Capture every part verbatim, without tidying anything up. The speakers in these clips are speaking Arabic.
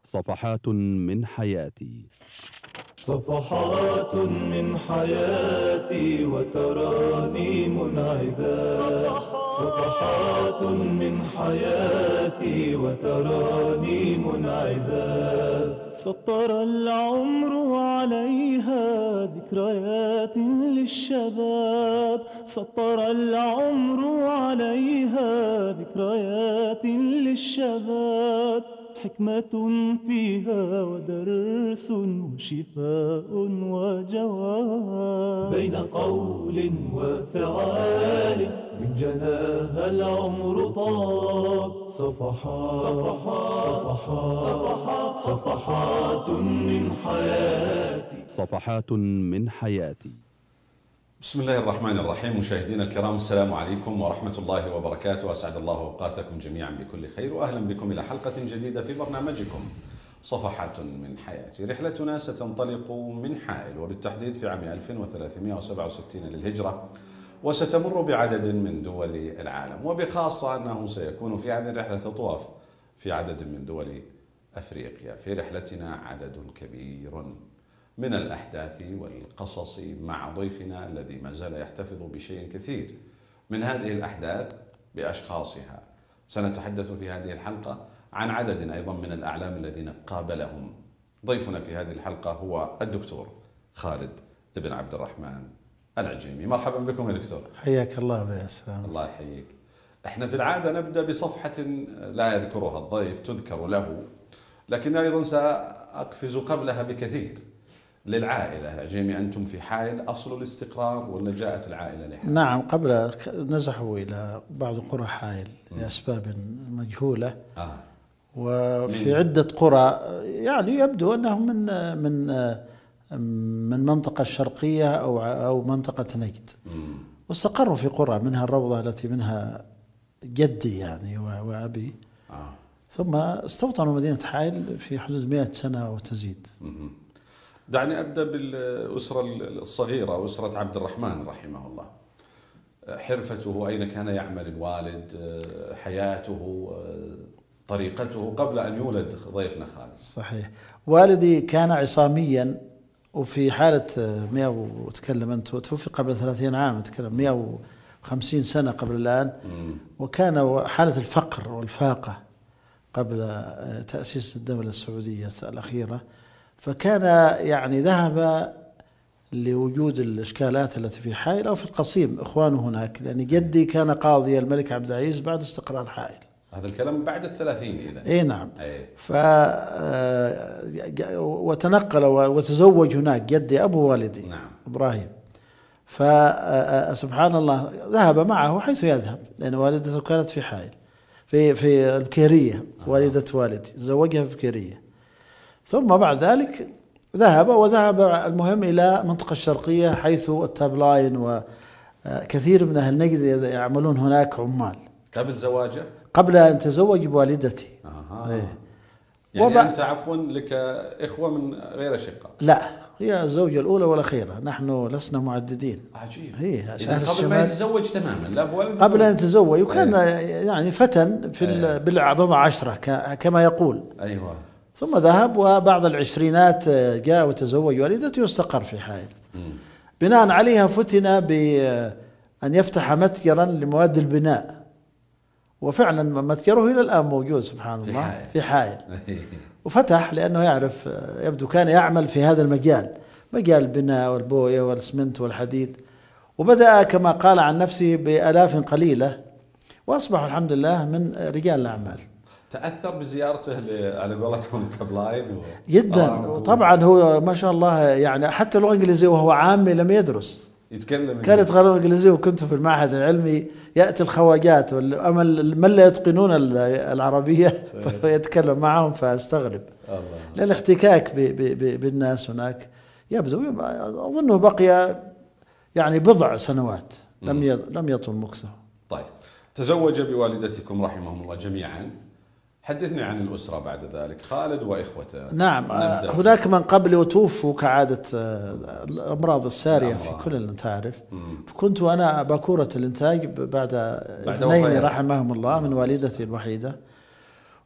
صفحات من حياتي. صفحات من حياتي وتراني منعدات. صفحات من حياتي وتراني منعدات. سطر العمر عليها ذكريات للشباب. سطر العمر عليها ذكريات للشباب. حكمة فيها ودرس وشفاء وجواب. بين قول وفعال من جناها العمر طاب. صفحات صفحات صفحات صفحات من حياتي. صفحات من حياتي. بسم الله الرحمن الرحيم. مشاهدينا الكرام، السلام عليكم ورحمة الله وبركاته. أسعد الله أوقاتكم جميعا بكل خير، وأهلا بكم إلى حلقة جديدة في برنامجكم صفحات من حياتي. رحلتنا ستنطلق من حائل، وبالتحديد في عام ألف وثلاثمائة وسبعة وستين للهجرة، وستمر بعدد من دول العالم، وبخاصة أنه سيكون في هذه الرحلة طواف في عدد من دول أفريقيا. في رحلتنا عدد كبير من الأحداث والقصص مع ضيفنا الذي ما زال يحتفظ بشيء كثير من هذه الأحداث بأشخاصها. سنتحدث في هذه الحلقة عن عدد أيضا من الأعلام الذين قابلهم. ضيفنا في هذه الحلقة هو الدكتور خالد بن عبد الرحمن العجيمي. مرحبا بكم يا دكتور. حياك الله يا سلام. الله يحييك. احنا في العادة نبدأ بصفحة لا يذكرها الضيف تذكر له، لكن أيضا سأقفز قبلها بكثير. للعائلة العجيمي، أنتم في حائل أصل الاستقرار ولا جاءت العائلة لحائل؟ نعم، قبل نزحوا إلى بعض قرى حائل لأسباب مجهولة. آه. وفي من؟ عدة قرى يعني يبدو أنهم من من من منطقة الشرقية أو أو منطقة نجد. مم. واستقروا في قرى منها الروضة التي منها جدي يعني وأبي. آه. ثم استوطنوا مدينة حائل في حدود مئة سنة وتزيد. مم. دعني أبدأ بالأسرة الصغيرة، أسرة عبد الرحمن رحمه الله. حرفته، أين كان يعمل الوالد، حياته، طريقته قبل أن يولد ضيفنا خالد. صحيح. والدي كان عصاميا، وفي حالة مئة وتكلم أنت توفي قبل ثلاثين عام، تكلم مئة وخمسين سنة قبل الآن. مم. وكان حالة الفقر والفاقة قبل تأسيس الدولة السعودية الأخيرة، فكان يعني ذهب لوجود الإشكالات التي في حائل أو في القصيم، إخوانه هناك، لأن جدي كان قاضي الملك عبد العزيز بعد استقرار حائل. هذا الكلام بعد الثلاثين إذا. إيه نعم. أيه. ف وتنقل وتزوج هناك جدي أبو والدي. نعم. إبراهيم. فسبحان الله ذهب معه حيث يذهب، لأن والدته كانت في حائل في في البكيرية. والدة والدي زوجها في البكيرية. ثم بعد ذلك ذهب وذهب المهم إلى منطقة الشرقية، حيث التابلاين وكثير من أهل نجد يعملون هناك عمال. قبل زواجه؟ قبل أن تزوج بوالدتي. آه. إيه. يعني وبع... أنت عفوا لك إخوة من غير شقة؟ لا، هي الزوجة الأولى والأخيرة، نحن لسنا معددين. عجيب. هي إذا قبل ما يتزوج تماما، لا بولد قبل أن يتزوج، وكان أيه. يعني فتى في أيه. بالبضع عشرة كما يقول. أيوة. ثم ذهب، وبعد العشرينات جاء وتزوج والدتي واستقر في حائل. بناء عليها فتن بأن يفتح متجرا لمواد البناء، وفعلا متجره إلى الآن موجود سبحان في الله حائل. في حائل. وفتح لأنه يعرف، يبدو كان يعمل في هذا المجال، مجال البناء والبوية والاسمنت والحديد. وبدأ كما قال عن نفسه بآلاف قليلة، وأصبح الحمد لله من رجال الأعمال. تأثر بزيارته على قولتهم التابلاين و... جدا. طبعا هو ما شاء الله يعني حتى اللغة الإنجليزية وهو عامي لم يدرس، يتكلم. كانت غير الإنجليزية، وكنت في المعهد العلمي يأتي الخواجات من لا يتقنون العربية فيتكلم معهم، فاستغرب. الله. لأن الاحتكاك بالناس هناك يبدو، أظنه بقي يعني بضع سنوات، لم لم يطل مكثه. طيب، تزوج بوالدتكم رحمهم الله جميعا. حدثني عن الأسرة بعد ذلك، خالد وإخوته. نعم. هناك من قبل وتوفوا كعادة الأمراض السارية في كل اللي تعرف. فكنت أنا باكورة الإنتاج بعد ابنين رحمهم الله من والدتي الوحيدة.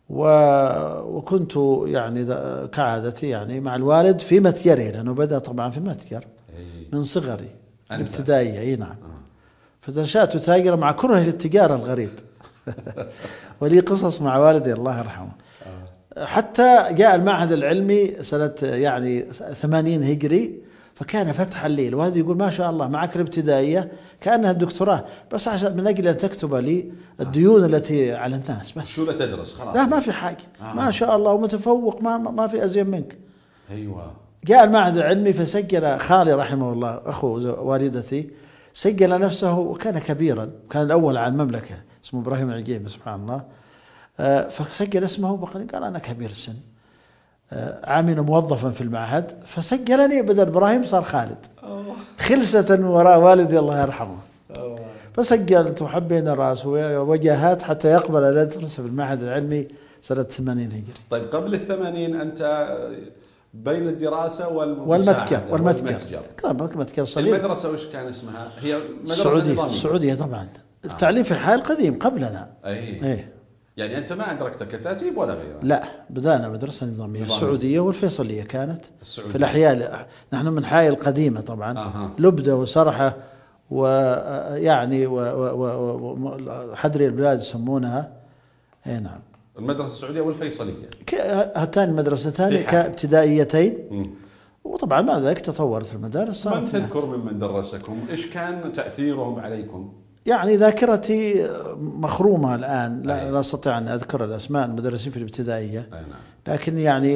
وكنت يعني كعادتي يعني مع الوالد في متجره، لأنه بدأ طبعا في المتجر من صغري الابتدائية. اي نعم. فنشأت تاجرا مع كره للتجارة الغريب. ولي قصص مع والدي الله يرحمه. حتى جاء المعهد العلمي سنة يعني ثمانين هجري، فكان فتح الليل. والدي يقول ما شاء الله معك الابتدائية كأنها الدكتوراه، بس عشان من أجل أن تكتب لي الديون التي على الناس بس. شو لا تدرس خلاص؟ لا ما في حاجة. آه. ما شاء الله ومتفوق، ما ما في أزين منك. أيوة. جاء المعهد العلمي فسجل خالي رحمه الله أخو والدتي، سجل نفسه وكان كبيرا، كان الأول على المملكة، اسمه إبراهيم العجيمي سبحان الله. فسجل اسمه بقى، قال أنا كبير السن، عامل موظفا في المعهد، فسجلني بدل إبراهيم صار خالد. خلسة وراء والدي الله يرحمه. فسجلت وحبينا الرأس ووجهات حتى يقبل أن يدرس في المعهد العلمي سنة ثمانين هجري. طيب قبل الثمانين أنت بين الدراسة والمتجر والمتجر والمتجر صليب. المدرسة وش كان اسمها؟ هي مدرسة السعودية. نظامية. السعودية طبعا. التعليم في حال قديم قبلنا. أي. أي. يعني أنت ما أدركت كتاتيب ولا غيره؟ لا، بدأنا مدرسة نظامية. نظامية. السعودية والفيصلية كانت السعودية. في الأحياء. نحن من حي القديمة طبعا. آه. لبدة وسرحة ويعني وحدري البلاد يسمونها. اي نعم. المدرسة السعودية والفيصلية هاتان مدرستان كابتدائيتين. م. وطبعا بعد ذلك تطورت المدارس. من تذكر ممن درسكم؟ إيش كان تأثيرهم عليكم؟ يعني ذاكرتي مخرومة الآن، لا, لا أستطيع أن أذكر الأسماء المدرسين في الابتدائية. لكن يعني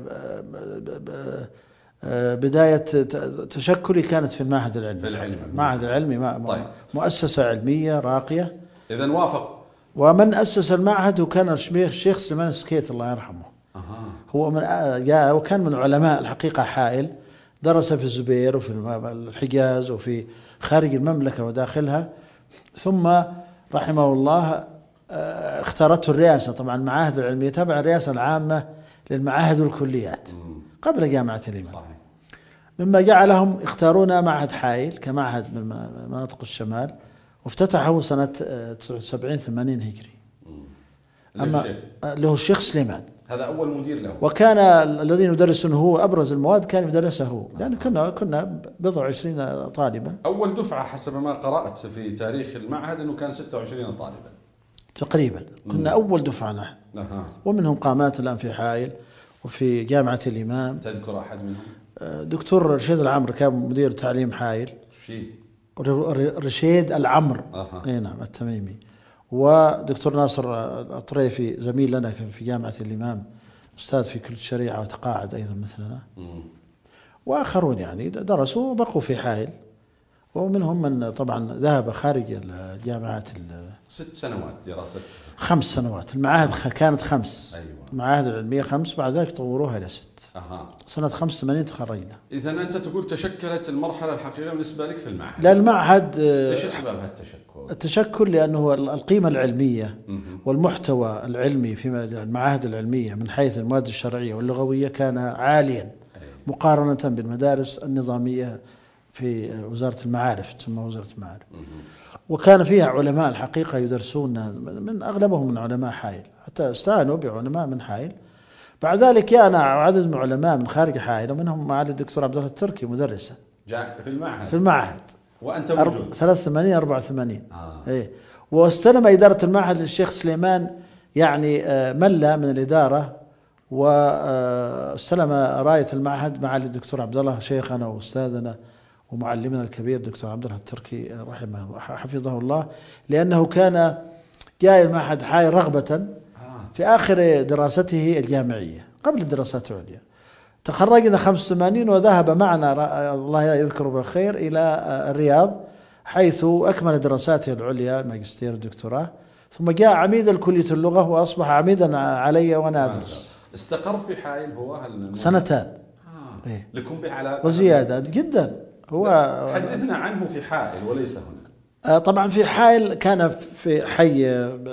بداية تشكلي كانت في المعهد العلمي. في العلم. المعهد العلمي طيب. مؤسسة علمية راقية. إذن وافق. ومن أسس المعهد وكان الشيخ سليمان السكيت الله يرحمه. أه. هو من جاء وكان من علماء الحقيقة حائل، درس في الزبير وفي الحجاز وفي خارج المملكة وداخلها، ثم رحمه الله اختارته الرئاسة. طبعا المعاهد العلمية تبع الرئاسة العامة للمعاهد والكليات قبل جامعة الإمام. مما جعلهم يختارون معهد حائل كمعهد من مناطق الشمال، وافتتحه سنة سبعين ثمانين هجري. أما له الشيخ سليمان، هذا أول مدير له، وكان الذي يدرسه هو أبرز المواد كان يدرسه هو، لأن كنا كنا بضع وعشرين طالبا. أول دفعة حسب ما قرأت في تاريخ المعهد أنه كان ستة وعشرين طالبا تقريبا. كنا مم. أول دفعة نحن. أه. ومنهم قامات الآن في حائل وفي جامعة الإمام. تذكر أحد منهم؟ دكتور رشيد العمر كان مدير تعليم حائل. شيء رشيد العمر. أه. اي نعم التميمي. ودكتور ناصر الطريفي زميل لنا في جامعة الإمام، أستاذ في كلية الشريعة وتقاعد أيضا مثلنا. مم. وآخرون يعني درسوا وبقوا في حائل، ومنهم من طبعا ذهب خارج الجامعات. ست سنوات دراسة. خمس سنوات. المعاهد كانت خمس. أيوة. المعاهد العلمية خمس، بعد ذلك طوروها إلى ست. أها. سنة خمسة وثمانين تخرجنا. إذا أنت تقول تشكلت المرحلة الحقيقية بالنسبة لك في المعهد. لا المعهد. إيش أسباب هالتشكل؟ التشكل لأنه القيمة العلمية والمحتوى العلمي في المعاهد العلمية من حيث المواد الشرعية واللغوية كان عاليا مقارنة بالمدارس النظامية في وزارة المعارف، تسمى وزارة المعارف. وكان فيها علماء الحقيقة يدرسون، من أغلبهم من علماء حائل، حتى استعانوا بعلماء من حائل. بعد ذلك جاءنا عدد من علماء من خارج حائل، ومنهم معالي الدكتور عبد الله التركي مدرسا جاء في المعهد. في المعهد وأنت موجود. ثلاثة وثمانين أربعة وثمانين. آه. إيه. واستلم إدارة المعهد للشيخ سليمان، يعني ملة من الإدارة، واستلم راية المعهد معالي الدكتور عبد الله شيخنا وأستاذنا ومعلمنا الكبير الدكتور عبد الله التركي رحمه حفظه الله، لأنه كان جاء المعهد حائل رغبة في آخر دراسته الجامعية قبل الدراسات العليا. تخرجنا خمسة وثمانين وذهب معنا الله يذكره بالخير إلى الرياض، حيث أكمل دراساته العليا ماجستير الدكتوراه، ثم جاء عميد الكلية اللغة وأصبح عميدا علي وأنا أدرس. استقر في حائل هو هل سنتان. آه. إيه؟ لكم على وزيادة جدا. هو حدثنا عنه في حائل وليس هنا. طبعا في حائل كان في حي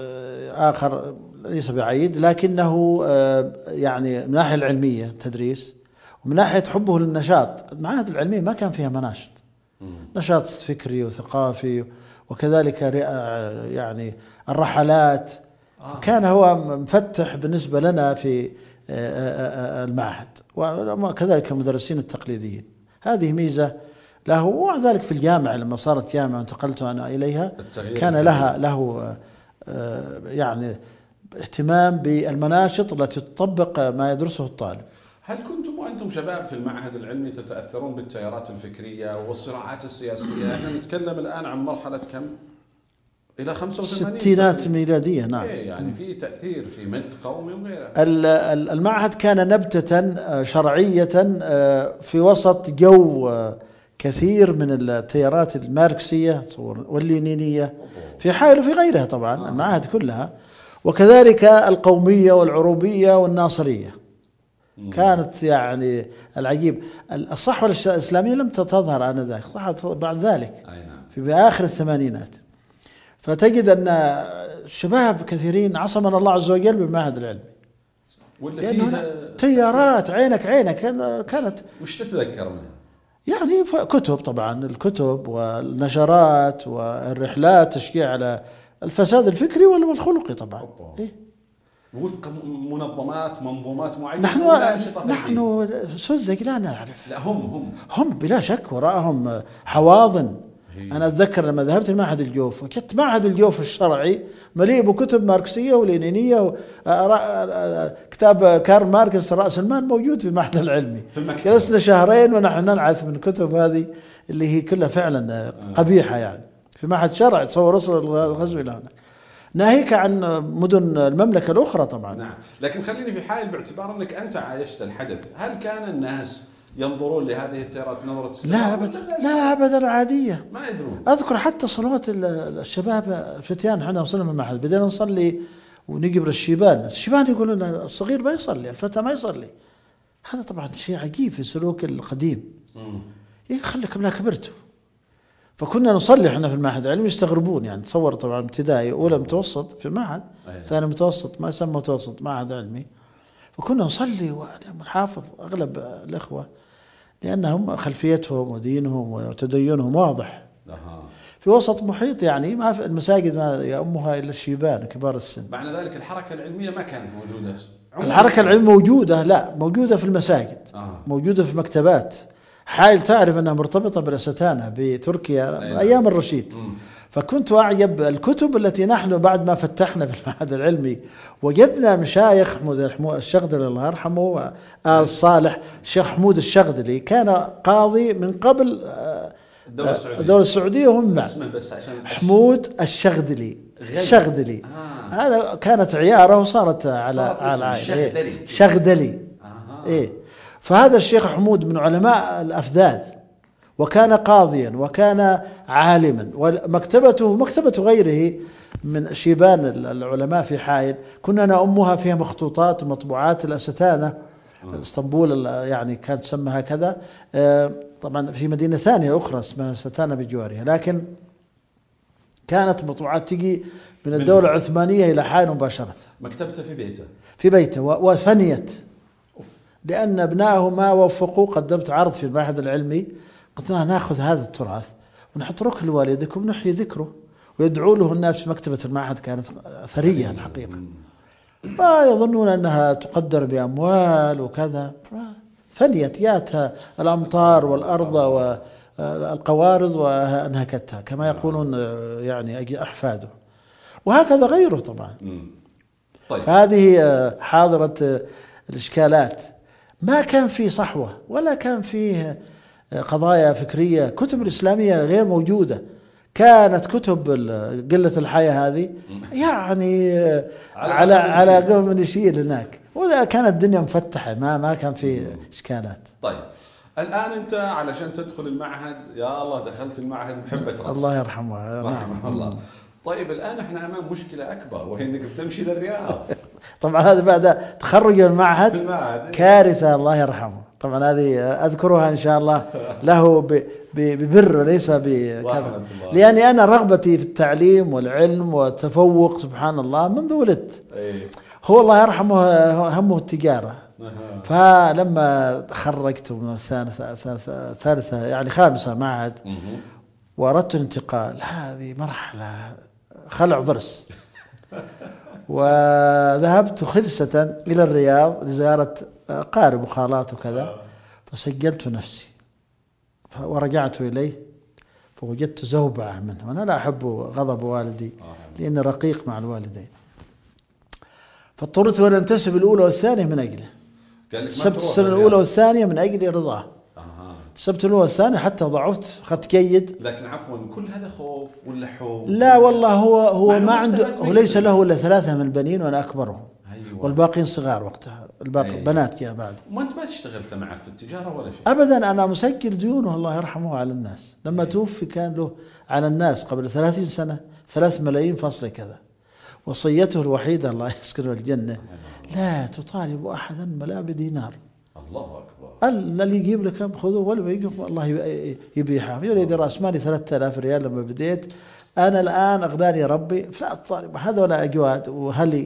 آخر ليس بعيد، لكنه يعني من الناحية العلمية تدريس، ومن ناحية حبه للنشاط. المعاهد العلمية ما كان فيها مناشط، نشاط فكري وثقافي، وكذلك يعني الرحلات آه. كان هو مفتح بالنسبة لنا في المعهد، وكذلك المدرسين التقليديين. هذه ميزة له. وذلك في الجامعة لما صارت جامعة وانتقلت أنا إليها كان لها له يعني اهتمام بالمناشط التي تطبق ما يدرسه الطالب. هل كنتم وأنتم شباب في المعهد العلمي تتأثرون بالتيارات الفكرية والصراعات السياسية؟ احنا نتكلم الآن عن مرحلة كم؟ إلى خمسة وثمانين ستينات ميلادية. نعم. إيه يعني في تأثير في مد قومي وغيره. المعهد كان نبتة شرعية في وسط جو كثير من التيارات الماركسية واللينينية في حائل وفي غيرها طبعا. المعاهد كلها، وكذلك القومية والعروبية والناصرية كانت يعني العجيب. الصحوة الإسلامية لم تظهر آنذاك، ظهرت بعد ذلك في آخر الثمانينات. فتجد أن الشباب كثيرين عصمنا الله عز وجل بالمعهد العلمي، لأنه تيارات عينك عينك كانت. وش تتذكر منها؟ يعني كتب طبعا، الكتب والنشرات والرحلات تشجيع على الفساد الفكري والخلقي طبعا. إيه؟ وفق منظمات منظومات معينة. نحن نحن سذج لا نعرف. لا هم هم هم بلا شك وراءهم حواضن. أنا أتذكر لما ذهبت لمعهد الجوف وجدت معهد الجوف الشرعي مليء بكتب ماركسية ولينينية. كتاب كارل ماركس رأس المال موجود في المعهد العلمي. جلسنا شهرين ونحن ننعث من كتب هذه اللي هي كلها فعلا قبيحة يعني. في معهد شرعي تصور وصل الغزو إلى هنا، ناهيك عن مدن المملكة الأخرى طبعا. نعم. لكن خليني في حال باعتبار أنك أنت عايشت الحدث، هل كان الناس ينظرون لهذه التيارات نظرة لا أبدا لا أبدا عادية، ما يدرون؟ أذكر حتى صلوات الشباب الفتيان، احنا وصلنا من المعهد بدينا نصلي ونقبر الشيبان، الشيبان يقولون الصغير ما يصلي، الفتى ما يصلي. هذا طبعا شيء عجيب في سلوك القديم. يخليكم لا كبرتوا. فكنا نصلي احنا في المعهد العلمي، يستغربون يعني. تصور طبعا ابتدائي اولى متوسط في معهد، ثاني متوسط ما يسمى متوسط معهد علمي. فكنا نصلي ونحافظ اغلب الاخوه لانهم خلفيتهم ودينهم وتدينهم واضح. في وسط محيط يعني ما في المساجد ما يأمها الا الشيبان كبار السن. معنى ذلك الحركه العلميه ما كانت موجوده. الحركه العلميه موجوده، لا موجوده في المساجد. آه. موجوده في مكتبات. حائل تعرف أنها مرتبطة بالأستانة بتركيا من أيام الرشيد. مم. فكنت أعجب الكتب التي نحن بعد ما فتحنا في المعهد العلمي وجدنا مشايخ حمود الشغدلي الله يرحمه وآل صالح. الشيخ حمود الشغدلي كان قاضي من قبل الدولة السعودية, الدولة السعودية وهم بعد. حمود الشغدلي الشغدلي آه. هذا كانت عياره وصارت على على شغدلي شغدلي آه. إيه. فهذا الشيخ حمود من علماء الأفذاذ، وكان قاضيا وكان عالما، ومكتبته مكتبة غيره من شيبان العلماء في حائل كنا نأمها فيها مخطوطات ومطبوعات الأستانة. اسطنبول يعني كانت تسمى هكذا، طبعا في مدينة ثانية أخرى اسمها ستانة بجوارها، لكن كانت مطبوعات تجي من الدولة العثمانية إلى حائل مباشرة. مكتبته في بيته في بيته وفنيت لأن أبنائه ما وفقوا. قدمت عرض في المعهد العلمي، قلت لنا نأخذ هذا التراث ونحترك لوالدكم ونحيي ذكره، ويدعو له الناس في مكتبة المعهد كانت ثرية الحقيقة، ويظنون أنها تقدر بأموال وكذا. فنيت ياتها الأمطار والأرض والقوارض وأنهكتها كما يقولون يعني أحفاده، وهكذا غيره طبعا. طيب. هذه حاضرة الإشكالات. ما كان فيه صحوة ولا كان فيه قضايا فكرية. كتب الإسلامية غير موجودة. كانت كتب قلة الحياة هذه يعني على على قوم من يشيل هناك، وذا كانت الدنيا مفتحة، ما ما كان فيه إشكالات. طيب الآن أنت علشان تدخل المعهد، يا الله دخلت المعهد بحبة رأس الله يرحمه رحمه الله. طيب الآن احنا أمام مشكلة أكبر، وهي أنك بتمشي للرياض. طبعا هذا بعد تخرج من المعهد كارثة الله يرحمه. طبعا هذه أذكرها إن شاء الله له ببر وليس بكذا، لأني أنا رغبتي في التعليم والعلم والتفوق سبحان الله منذ ولدت. هو الله يرحمه همه التجارة. فلما تخرجت من الثالثة ثالثة يعني خامسة معهد وأردت الانتقال، هذه مرحلة خلع ضرس. وذهبت خلسة إلى الرياض لزيارة أقارب وخالات وكذا، فسجلت نفسي ورجعت إليه فوجدت زوبعة منه، وأنا لا أحب غضب والدي لأني رقيق مع الوالدين، فاضطررت أن أنتسب الأولى والثانية من أجله. سبت السنة الأولى والثانية من أجل رضاه. سبت الأولى والثانية حتى ضعفت، أخذت جيد. لكن عفوا كل هذا خوف ولا حب؟ لا والله هو هو ما عنده، هو ليس له إلا ثلاثة من البنين وأنا أكبرهم. أيوة. والباقين صغار وقتها، الباقي أيوة. بنات جاء بعد. ما أنت ما اشتغلت معه في التجارة ولا شيء؟ أبدا، أنا مسجل ديونه الله يرحمه على الناس. لما أيوة. توفي كان له على الناس قبل ثلاثين سنة ثلاث ملايين فاصلة كذا. وصيته الوحيدة الله يسكنه الجنة لا تطالب أحدا ولا بدينار. الله أكبر. قال اللي يجيب لك كم خذوه ولا يجيب الله يبيحها. يريد رأس مالي ثلاثة آلاف ريال لما بديت، أنا الآن أغناني ربي فلا تطالب هذول أجواد وهلي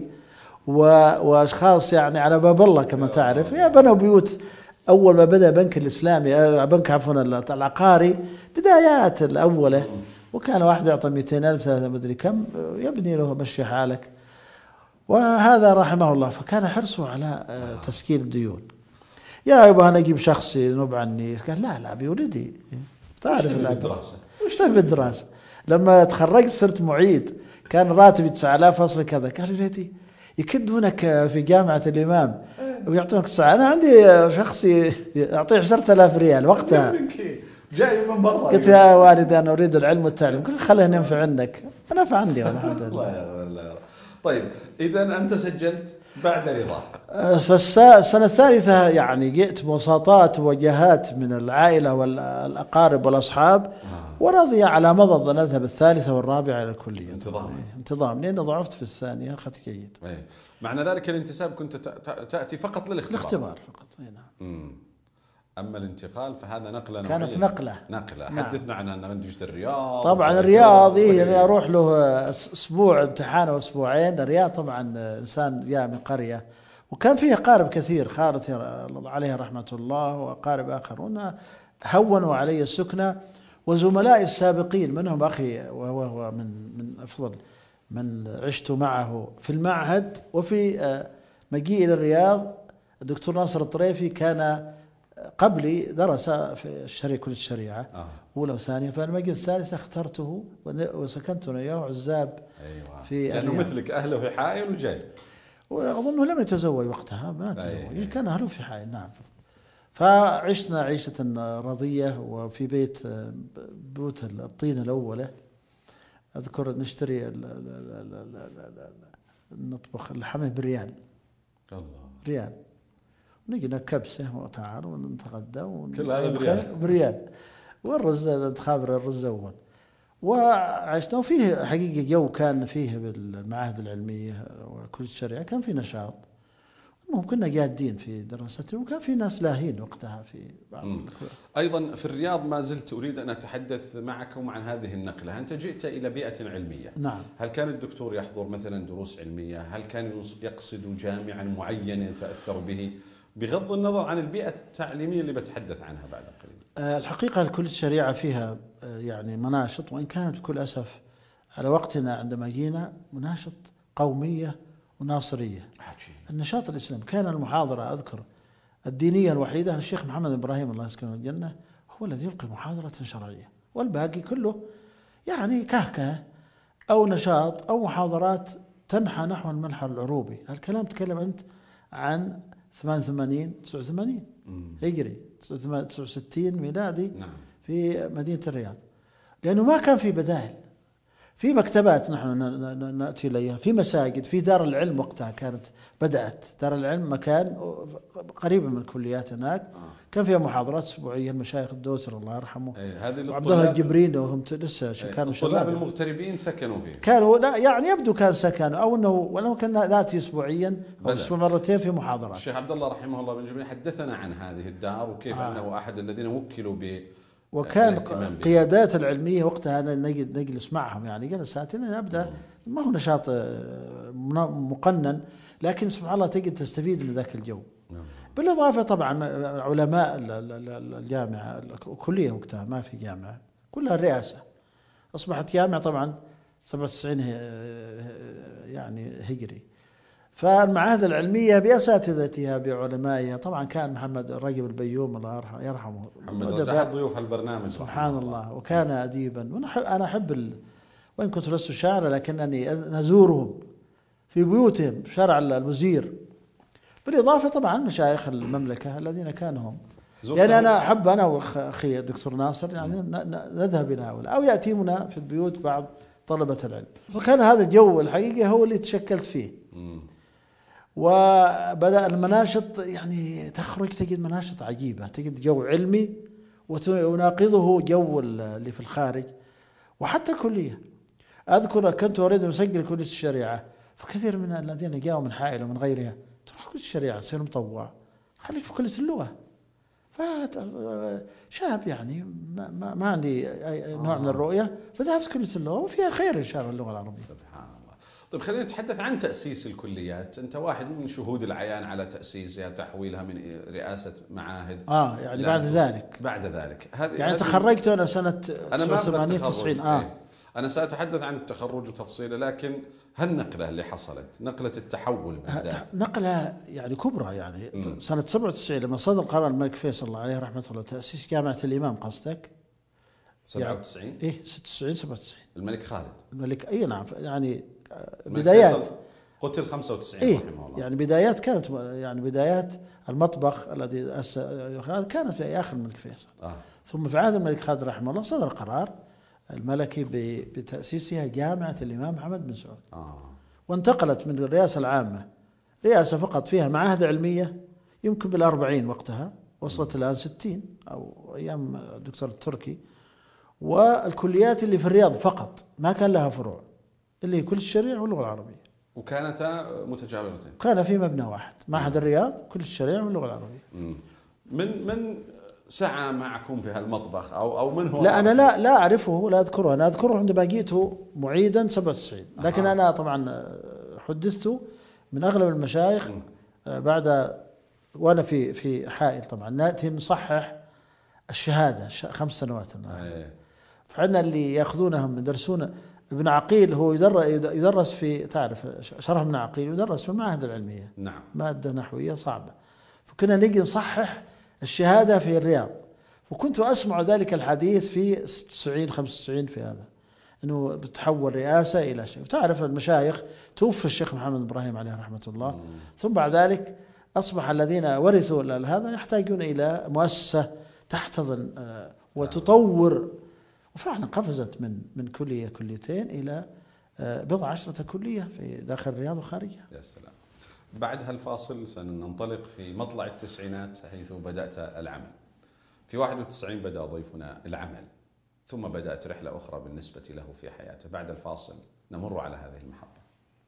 وأشخاص يعني على باب الله كما تعرف. يا بنوا بيوت أول ما بدأ بنك الإسلامي بنك عفوا العقاري بدايات الأولى، وكان واحد يعطي مئتين ألف ثلاثة مدري كم يبني له مشي حالك، وهذا رحمه الله. فكان حرصه على تسكين الديون. يا يبغى أنا أجيب شخص ينوب عني، قال لا لا بولدي تعرف الدراسة وش تبي الدراسة. لما تخرجت صرت معيد كان راتبي تسعة آلاف فاصل كذا، قال ولدي يكدونك في جامعة الإمام ويعطونك الساعة. أنا عندي شخص يعطيه عشرة آلاف ريال وقتها جاي من برا. قلت يا والدي أنا أريد العلم والتعليم، قلت خليه ينفع عندك، نفع عندي والحمد لله. طيب إذا أنت سجلت بعد رضاك. فالسنة الثالثة يعني جئت بوساطات وجهات من العائلة والأقارب والأصحاب ورضي على مضض أن أذهب الثالثة والرابعة إلى الكلية. انتظام انتظام لأن ضعفت في الثانية أخذت جيد. معنى ذلك الانتساب كنت تأتي فقط للاختبار. الاختبار فقط. نعم. أما الانتقال فهذا نقلة كانت نقلة نقلة نعم. حدثنا عنها أن منتجة الرياض. طبعا الرياض إيه يعني أروح له أسبوع امتحان أو أسبوعين. الرياض طبعا إنسان جاء من قرية وكان فيه أقارب كثير، خالتي عليها رحمة الله وأقارب آخرون هونوا علي السكنة، وزملائي السابقين منهم أخي وهو من من أفضل من عشت معه في المعهد وفي مجيء إلى الرياض. الدكتور ناصر الطريفي كان قبلي درس في الشريعة كل الشريعة آه. أولى وثانية، فلما جئت الثالثة اخترته وسكنت أنا وياه عزاب. أيوة. في لأنه مثلك أهله في حائل وجاي، وأظنه لم يتزوج وقتها ما تزوج. أيوة. كان أهله في حائل نعم. فعشنا عيشة رضية وفي بيت بيوت الطين الأولى. أذكر نشتري نطبخ اللحمة بريال الله. ريال نجينا كبسة وتعال ونتغدى كل هذا بريال بريال والرز نتخابر الرز أول. وعشنا وفيه حقيقة جو كان فيه بالمعاهد العلمية وكل الشريعة كان في نشاط. المهم كنا جادين في دراستنا وكان في ناس لاهين وقتها في بعض الكويت. أيضا في الرياض ما زلت أريد أن أتحدث معكم عن هذه النقلة. أنت جئت إلى بيئة علمية. نعم. هل كان الدكتور يحضر مثلا دروس علمية؟ هل كان يقصد جامعا معين يتأثر به بغض النظر عن البيئة التعليمية اللي بتحدث عنها بعد قليل؟ أه الحقيقة كل الشريعة فيها يعني مناشط، وإن كانت بكل أسف على وقتنا عندما جينا مناشط قومية وناصرية. عجيب. النشاط الإسلامي كان المحاضرة أذكر الدينية الوحيدة الشيخ محمد إبراهيم الله يسكنه الجنة هو الذي يلقي محاضرة شرعية، والباقي كله يعني كهكه أو نشاط أو محاضرات تنحى نحو المنحى العروبي. الكلام تكلم أنت عن ثمانية وثمانين تسعة وثمانين هجري تسعة وستين ميلادي. نعم. في مدينة الرياض، لأنه ما كان في بدائل. في مكتبات نحن نأتي إليها، في مساجد، في دار العلم وقتها كانت بدأت دار العلم مكان قريب من الكليات هناك. آه. كان فيها محاضرات أسبوعية المشايخ الدوسر الله يرحمه وعبد الله الجبرين وهم لسه كانوا شباب. الطلاب المغتربين سكنوا فيه. كانوا لا يعني يبدو كان سكنوا أو أنه ولو كنا نأتي أسبوعيا أو أسبوع مرتين في محاضرات. الشيخ عبد الله رحمه الله بن جبرين حدثنا عن هذه الدار وكيف آه. أنه أحد الذين وكلوا ب وكان قيادات العلمية وقتها أنا نجلس معهم يعني جلسات نبدأ ما هو نشاط مقنن، لكن سبحان الله تجد تستفيد من ذاك الجو. بالإضافة طبعا علماء الجامعة الكلية وقتها ما في جامعة كلها الرئاسة، أصبحت جامعة طبعا سبعة وتسعين يعني هجري. فالمعاهد العلمية بأساتذتها بعلمائها، طبعا كان محمد الرجب البيوم الله يرحمه محمد أحد ضيوف البرنامج سبحان الله، وكان أديبا. وأنا أحب ال... وإن كنت لست شاعرا لكنني نزورهم في بيوتهم في شارع الوزير، بالإضافة طبعا مشايخ المملكة الذين كانوا هم. يعني أنا أحب أنا وأخي الدكتور ناصر يعني نذهب إلى هؤلاء، أو يأتينا في البيوت بعض طلبة العلم. فكان هذا الجو الحقيقة هو اللي تشكلت فيه. وبدأ المناشط يعني تخرج، تجد مناشط عجيبة، تجد جو علمي ويناقضه جو اللي في الخارج. وحتى الكلية أذكر كنت أريد أن أسجل كلية الشريعة، فكثير من الذين جاءوا من حائل ومن غيرها تروح كلية الشريعة تصير مطوع، خليك في كلية اللغة. فشاب يعني ما, ما, ما عندي أي نوع من الرؤية، فذهبت كلية اللغة وفيها خير إن شاء الله اللغة العربية. سبحان الله. طيب خلينا نتحدث عن تأسيس الكليات. أنت واحد من شهود العيان على تأسيسها، تحويلها من رئاسة معاهد. آه يعني بعد ذلك بعد ذلك يعني تخرجت أنا سنة تسعة وثمانين تسعين. آه إيه؟ أنا سأتحدث عن التخرج وتفصيله، لكن هالنقلة اللي حصلت، نقلة التحول بالذات، نقلة يعني كبرى. يعني م. سنة سبعة وتسعين لما صدر قرار الملك فيصل الله عليه رحمة الله تأسيس جامعة الإمام، قصدك سبعة وتسعين؟ يعني إيه ستة وتسعين سبعة وتسعين الملك خالد. الملك أي نعم، يعني بدايات قتل خمسة وتسعين إيه رحمه الله. يعني بدايات كانت يعني بدايات المطبخ الذي كانت في آخر الملك فيصل. آه. ثم في عهد الملك خالد رحمه الله صدر قرار الملكي بتأسيسها جامعة الإمام محمد بن سعود. آه. وانتقلت من الرئاسة العامة رئاسة فقط فيها معاهد علمية يمكن بالأربعين وقتها، وصلت الآن ستين أو أيام الدكتور التركي. والكليات اللي في الرياض فقط ما كان لها فروع، اللي هي كل الشريعة واللغة العربية، وكانتا متجاورتين. كان في مبنى واحد معهد الرياض كل الشريعة واللغة العربية. من من سعى معكم في هالمطبخ أو أو من هو؟ لا أنا لا لا أعرفه ولا أذكره. أنا أذكره عندما جئت معيدا سبعة وتسعين، لكن أه. أنا طبعا حدثت من أغلب المشايخ بعد وأنا في في حائل. طبعا نأتي نصحح الشهادة خمس سنوات. أيه. فعندنا اللي يأخذونهم يدرسون. ابن عقيل هو يدرس في، تعرف شرح ابن عقيل يدرس في المعاهد العلمية. نعم. مادة نحوية صعبة، فكنا نجي نصحح الشهادة في الرياض. وكنت أسمع ذلك الحديث في ستة وتسعين خمسة وتسعين في هذا، أنه بتحول رئاسة إلى شيء. وتعرف المشايخ توفى الشيخ محمد إبراهيم عليه رحمة الله. مم. ثم بعد ذلك أصبح الذين ورثوا هذا يحتاجون إلى مؤسسة تحتضن وتطور. وفعلا قفزت من من كلية كليتين إلى بضع عشرة كلية في داخل الرياض وخارجها. يا سلام. بعد هالفاصل سننطلق في مطلع التسعينات حيث بدأت العمل. في واحد وتسعين بدأ ضيفنا العمل، ثم بدأت رحلة أخرى بالنسبة له في حياته. بعد الفاصل نمر على هذه المحطة.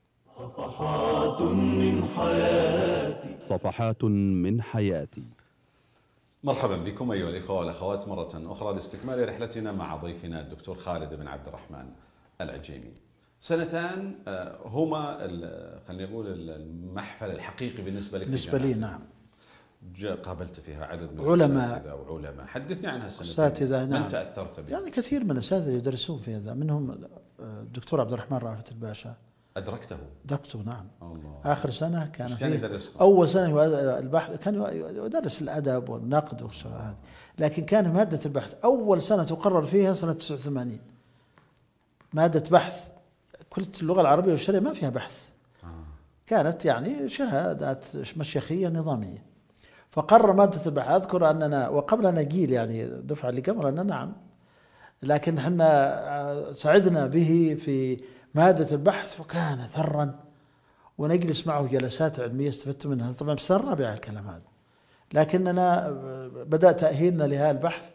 صفحات من حياتي. صفحات من حياتي. مرحبا بكم أيها الإخوة والأخوات مرة أخرى لاستكمال رحلتنا مع ضيفنا الدكتور خالد بن عبد الرحمن العجيمي. سنتان هما خلينا نقول المحفل الحقيقي بالنسبة لك. بالنسبة لي نعم. قابلت فيها عدد من علماء وعلماء. حدثني عنها السنتين. أساتذة نعم. من تأثرت به؟ يعني كثير من الأساتذة يدرسون في هذا، منهم الدكتور عبد الرحمن رافت الباشا. أدركته؟ أدركته نعم. الله. آخر سنة كان فيه. أول سنة البحث كان يدرس الأدب والنقد والشغلات هذه، لكن كان مادة البحث أول سنة تقرر فيها سنة تسعة وثمانين مادة بحث. كلية اللغة العربية والشريعة ما فيها بحث. آه. كانت يعني شهادات مشيخية نظامية. فقرر مادة البحث. أذكر أننا وقبلنا جيل يعني دفعة اللي قبلنا نعم، لكن احنا سعدنا به في مادة البحث فكان ثرا، ونجلس معه جلسات علمية استفدت منها. طبعا في السنة الرابعة الكلام هذا، لكننا بدأ تأهيلنا لهذا البحث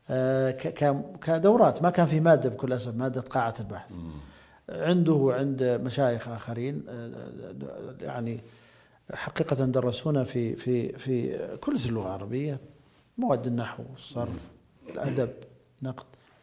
كدورات. ما كان في مادة بكل أسف، مادة قاعة البحث عنده وعند مشايخ آخرين يعني حقيقة درسونا في في في كل اللغة العربية، مواد النحو والصرف الأدب نقد.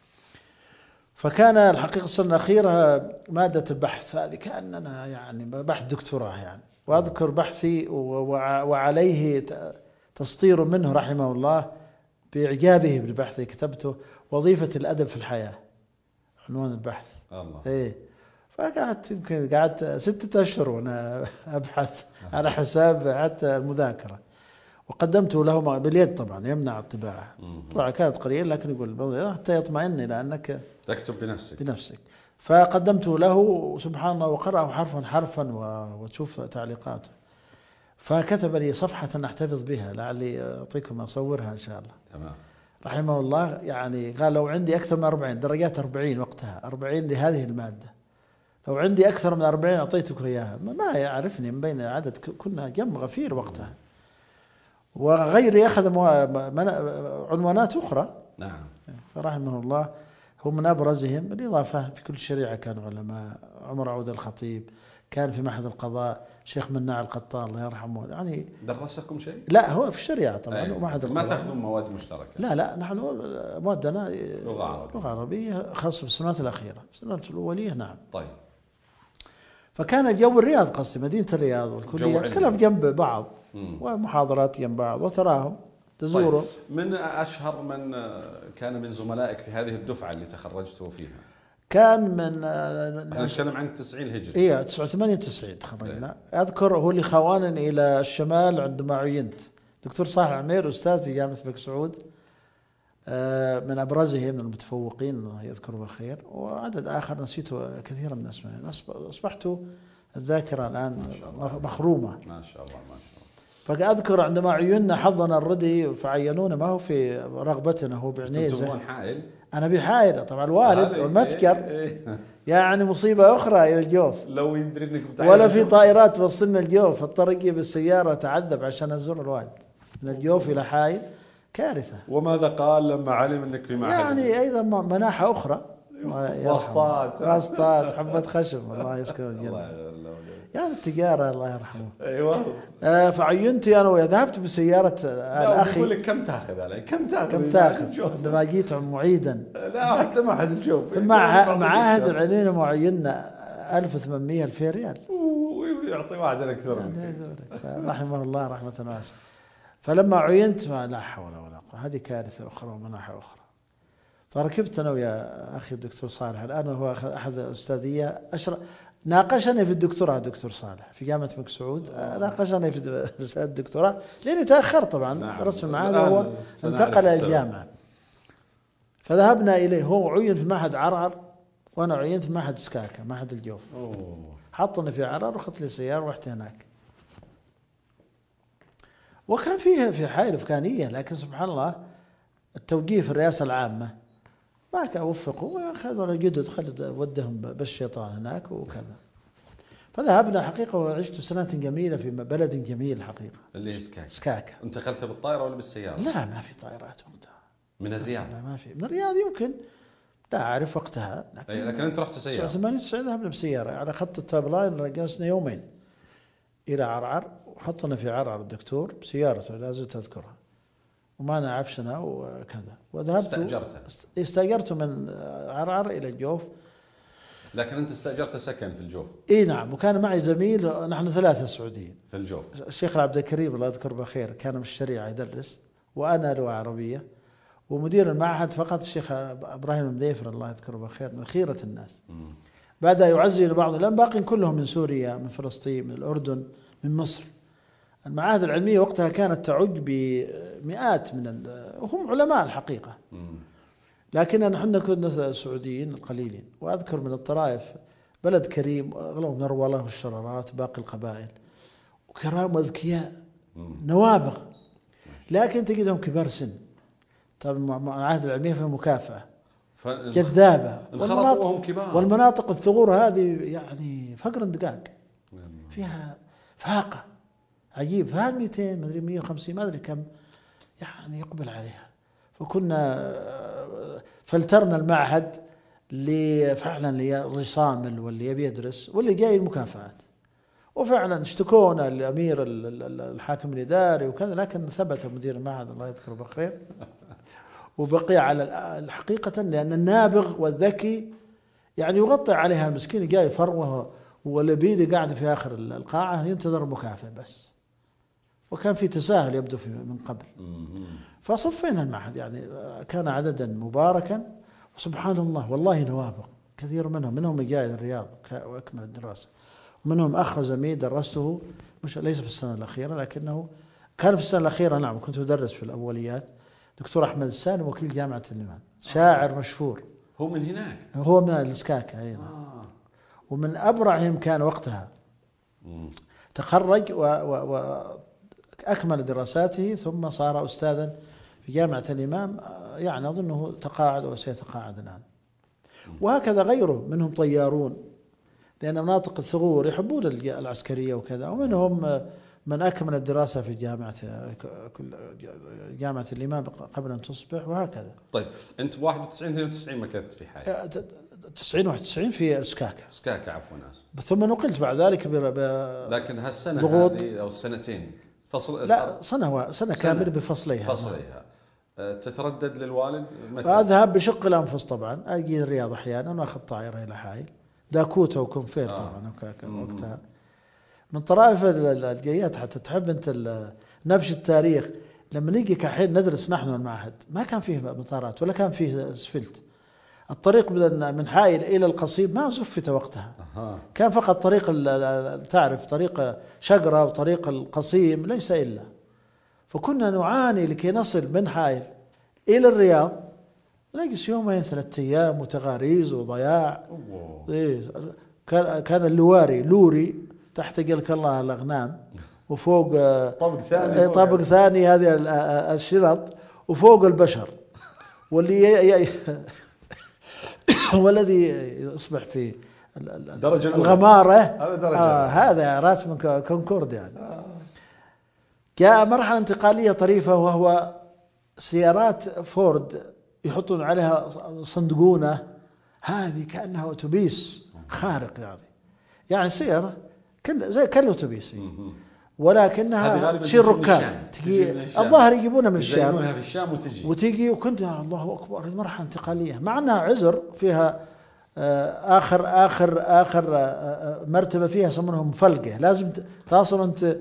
فكان الحقيقة السنة الأخيرة مادة البحث هذه كأننا يعني بحث دكتوراه يعني. وأذكر بحثي وعليه تسطير منه رحمه الله بإعجابه بالبحث كتبته وظيفة الأدب في الحياة، عنوان البحث. الله. إيه. فقعدت يمكن قعدت ستة أشهر وأنا أبحث على حساب حتى المذاكرة، وقدمت له باليد طبعا يمنع الطباعة، طبعا كانت قليلة لكن يقول حتى يطمئن إلى أنك تكتب بنفسك بنفسك. فقدمته له سبحان الله وقرأه حرفا حرفا وتشوف تعليقاته، فكتب لي صفحة أحتفظ بها لعلي أعطيكم أصورها إن شاء الله. تمام. رحمه الله يعني قال لو عندي أكثر من أربعين درجات، أربعين وقتها أربعين لهذه المادة، لو عندي أكثر من أربعين أعطيتك إياها. ما يعرفني من بين عدد، كنا جم غفير وقتها، وغيري أخذ عنوانات أخرى. نعم. فرحمه الله هو من أبرزهم، بالإضافة في كل الشريعة كانوا علماء. عمر عود الخطيب كان في معهد القضاء، شيخ مناع القطان الله يرحمه. يعني درسكم شيء؟ لا هو في الشريعة طبعا. أيوة. ومعهد ما القضاء تاخذون مواد مشتركة؟ لا لا، نحن موادنا لغة عربية، لغة عربية خاصة في السنوات الأخيرة، السنوات الأولية نعم. طيب. فكان جو الرياض، قصدي مدينة الرياض والكليات كلها جنب بعض، مم. ومحاضرات جنب بعض وتراهم تزوروا. طيب. من أشهر من كان من زملائك في هذه الدفعة اللي تخرجتوا فيها؟ كان من نتكلم عن التسعين هجري. ايه تسعة ثمانية وتسعين تخرجنا. إيه. اذكر هو اللي خوانني الى الشمال عندما عينت دكتور صالح عمير استاذ في جامعه الملك سعود، من ابرزهم من المتفوقين الله يذكره بالخير، وعدد اخر نسيته كثيرا من اسمائهم. اصبحت الذاكره الان مخرومه. ما شاء الله ما شاء الله. فأذكر عندما عيننا حظنا الردي فعينونا، ما هو في رغبتنا، هو بعنيزة. تبغون حائل؟ أنا بحائل طبعا، الوالد والمتكر. إيه إيه. يعني مصيبة أخرى إلى الجوف، لو يدري إنك بتعيل ولا في طائرات توصلنا الجوف، الطريق بالسيارة تعذب عشان أزور الوالد من الجوف إلى حائل، كارثة. وماذا قال لما علم أنك في معهد؟ يعني أيضا مناحة أخرى، واسطات واسطات حبة خشب الله يسكن الجنة، يعني التجارة الله يرحمه. ايوه. آه فعينت انا ويا، ذهبت بسيارة الاخي. يقول لك كم تاخذ علي؟ كم تاخذ؟ كم تاخذ؟ عندما جيت معيدا. لا حتى ما حد يشوف. في المعاهد العلمية معينا ألف وثمانمئة ألفين ريال. ويعطي واحد اكثر يعني رحمه الله رحمة واسعة. فلما عينت لا حول ولا قوة، هذه كارثة أخرى ومناحة أخرى. فركبت أنا ويا أخي الدكتور صالح، الآن هو أحد الأستاذية أشرف، ناقشني في الدكتوراه دكتور صالح في جامعة الملك سعود، ناقشني في الدكتوراه لأني تأخرت طبعا. نعم. درست في المعهد وهو انتقل إلى الجامعة، فذهبنا إليه. هو عين في معهد عرعر وأنا عينت في معهد سكاكا معهد الجوف. أوه. حطني في عرعر وأخذت لي سيارة ورحت هناك، وكان فيها في حائل إمكانية، لكن سبحان الله التوجيه في الرئاسة العامة ما كان وفقوا وأخذوا الجدد خلد ودهم بالشيطان هناك وكذا. فذهبنا حقيقة وعشت سنوات جميلة في بلد جميل حقيقة اللي سكاكا. سكاكا. انتقلت بالطائرة ولا بالسيارة؟ لا ما في طائرات وقتها. من الرياض؟ لا ما في، من الرياض يمكن لا أعرف وقتها، لكن, أي لكن أنت رحت سيارة. ثمانية وتسعين ذهبنا بسيارة على خط التاب لاين، رجعنا يومين إلى عرعر، وحطنا في عرعر الدكتور بسيارته لا زلت أذكرها، ومعنا عفشنا وكذا، وذهبت استأجرته استأجرته من عرعر إلى الجوف. لكن أنت استأجرت سكن في الجوف؟ إيه نعم، وكان معي زميل، نحن ثلاثة سعوديين في الجوف. الشيخ عبد الكريم الله يذكره بخير كان من الشريعة يدرس، وأنا لغة عربية، ومدير المعهد فقط الشيخ إبراهيم المديفر الله يذكره بخير من خيرة الناس. بعد يعزل بعض، لأن باقين كلهم من سوريا من فلسطين من الأردن من مصر. المعاهد العلمية وقتها كانت تعج بمئات من وهم علماء الحقيقة، لكن نحن كنا سعوديين القليلين. وأذكر من الطرائف بلد كريم، أغلبهم نروله والشرارات باقي القبائل، وكرام وذكياء نوابغ، لكن تجدهم كبار سن. طبعا المعاهد العلمية فيها مكافأة جذابة، والمناطق, والمناطق الثغور هذه يعني فقر دقاق فيها فاقة عجيب، فها مئتين ما ادري مئة وخمسين ما ادري كم يعني يقبل عليها. فكنا فلترنا المعهد اللي فعلا اللي صامل واللي يبي يدرس واللي جاي المكافآت، وفعلا اشتكونا الامير الحاكم الاداري وكذا، لكن ثبت مدير المعهد الله يذكره بالخير وبقي على الحقيقة، لأن النابغ والذكي يعني يغطي عليها المسكين جاي فروه، واللي بيده قاعد في آخر القاعة ينتظر المكافأة بس. وكان في تساهل يبدو في من قبل، فصفينا المعهد يعني كان عددا مباركا، وسبحان الله والله نوابغ كثير منهم منهم جاء إلى الرياض وأكمل الدراسة، ومنهم أخ زميل درسته مش ليس في السنة الأخيرة لكنه كان في السنة الأخيرة. نعم كنت أدرس في الأوليات. دكتور أحمد السالم وكيل جامعة الإمام، شاعر مشهور. هو من هناك؟ هو من السكاكة هنا. آه. ومن أبرعهم كان وقتها. مم. تخرج وأكمل دراساته ثم صار أستاذا في جامعة الإمام، يعني أظنه تقاعد وسيتقاعد الآن. وهكذا غيره، منهم طيارون لأن مناطق الثغور يحبون العسكرية وكذا، ومنهم من أكمل الدراسة في جامعة جامعة الإمام قبل أن تصبح، وهكذا. طيب أنت واحد وتسعين اثنين وتسعين مكثت في حي؟ تسعين واحد وتسعين في سكاكا. سكاكا عفوا آسف. ثم نقلت بعد ذلك ب لكن هالسنة هذه أو السنتين فصل؟ لا سنة سنة كاملة بفصليها. فصليها. تتردد للوالد متى؟ أذهب بشق الأنفس طبعا، أجي الرياض أحيانا وأخذ طائرة إلى حائل داكوتا وكونفير. آه. طبعا وقتها من طرائف الجيات حتى تحب أنت نبش التاريخ. لما نيجي كحين ندرس نحن المعهد ما كان فيه مطارات ولا كان فيه اسفلت. الطريق من حائل إلى القصيم ما زفت وقتها. أه. كان فقط طريق تعرف طريق شقرة وطريق القصيم ليس إلا. فكنا نعاني لكي نصل من حائل إلى الرياض، نجلس يومين ثلاثة أيام وتغاريز وضياع. إيه كان اللواري لوري تحت قلك الله الأغنام، وفوق طبق ثاني طبق ثاني هذه الشرط، وفوق البشر. واللي والذي يصبح في درجة الغمارة هذا درجة آه هذا راس من كونكورد يعني. آه. جاء مرحلة انتقالية طريفة، وهو سيارات فورد يحطون عليها صندقونة، هذه كأنها أتوبيس خارق يعني يعني سيارة كل زي كالأتوبيس، ولكنها تصير ركاب تجي الظاهر يجيبونها من الشام من الشام وتجي وتجي وكنت الله أكبر مرحلة انتقالية، مع أنها عذر فيها آخر آخر آخر مرتبة فيها يسمونها مفلقة، لازم تصل أنت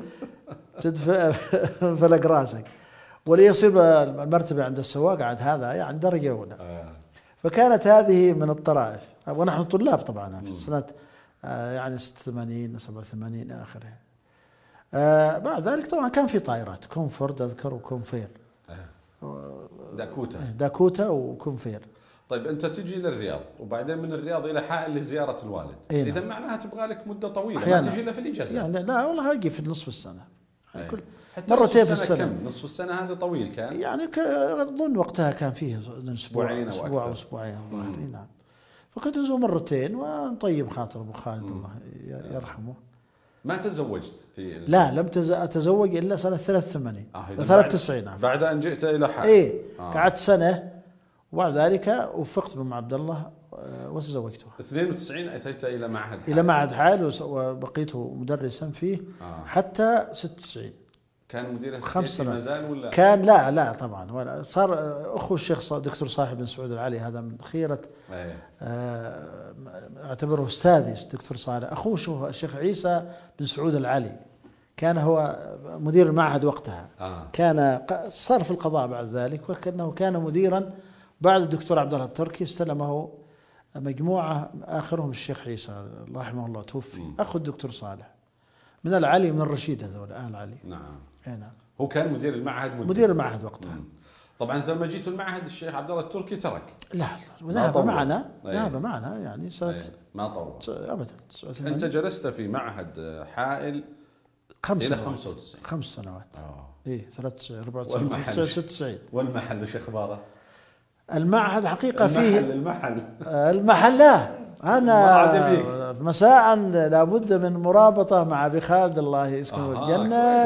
تدفلق راسك، واللي يصيب المرتبة عند السواق عاد هذا يعني درجة أولى. فكانت هذه من الطرائف، ونحن طلاب طبعا في السنة يعني ستة وثمانين سبعة وثمانين آخره. آه بعد ذلك طبعا كان في طائرات كونفورد أذكر وكونفير داكوتا داكوتا وكونفير. طيب أنت تجي للرياض وبعدين من الرياض إلى حائل لزيارة الوالد. إيه إذا معناها تبغى لك مدة طويلة ما تجي إلا في الإجازة يعني. لا والله أجي في نصف السنة يعني كل مرتين في السنة. كم نصف السنة هذا طويل كان يعني أظن وقتها كان فيه أسبوعين أو أسبوع أو أسبوعين الظاهر. نعم فكنت أزور مرتين ونطيب خاطر أبو خالد الله يرحمه. ما تزوجت في لا لم أتزوج إلا سنة ثلاثة وثمانين ثلاثة وتسعين بعد أن جئت إلى حائل. إيه آه. قعدت سنة وبعد ذلك وفقت بأم عبد الله وتزوجته. اثنين وتسعين أتيت إلى معهد حائل. إلى معهد حائل وبقيت مدرسا فيه آه. حتى ستة وتسعين. كان مدير خمس سنوات ما زال ولا كان؟ لا لا طبعا ولا صار أخو الشيخ دكتور صاحب بن سعود العلي، هذا من خيرة آه اعتبره أستاذي دكتور صالح. أخوه شو الشيخ عيسى بن سعود العلي كان هو مدير المعهد وقتها. آه. كان صار في القضاء بعد ذلك، وكأنه كان مديرا بعد الدكتور عبد الله التركي، استلمه مجموعة آخرهم الشيخ عيسى رحمه الله توفي. م. أخو الدكتور صالح من العلي من الرشيد هذول آل علي. نعم. نعم هو كان مدير المعهد مدير, مدير المعهد وقتها. مم. طبعا انت لما جيتوا المعهد الشيخ عبد الله التركي ترك؟ لا وذهب معنا ذهب معنا يعني سنة ما طول ابدا. انت جلست في معهد حائل خمس الى سنوات. خمسة وتسعين خمس سنوات اه ايه ثلاثة أربعة وتسعين ستة وتسعين. والمحل ايش اخباره؟ المعهد حقيقة المحل فيه المحل المحل لا أنا مساء لابد من مرابطة مع أبي خالد الله يسكنه آه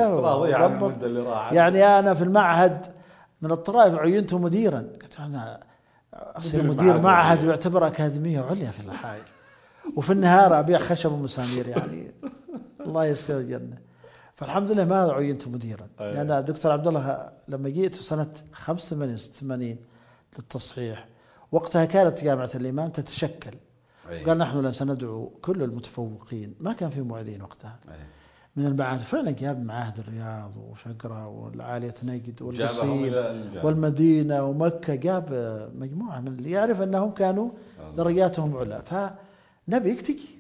الجنة. يعني أنا في المعهد من الطرائف عينته مديرا، قلت أنا أصير مدير معهد ويعتبر أكاديمية عليا في الحائل، وفي النهار أبيع خشب ومسامير يعني الله يسكنه الجنة. فالحمد لله ما عينته مديرا، لأن يعني دكتور عبد الله لما جيت في سنة خمسة وثمانين ستة وثمانين للتصحيح وقتها كانت جامعة الإمام تتشكل. أيه. قال نحن سندعو كل المتفوقين، ما كان في معيدين وقتها. أيه. من المعاهد. فعلا جاب معاهد الرياض وشقرة والعالية نجد جابهم والقصيم إلى الجامعة. والمدينة ومكة، جاب مجموعة من اللي يعرف أنهم كانوا درجاتهم علا. فنبي تجي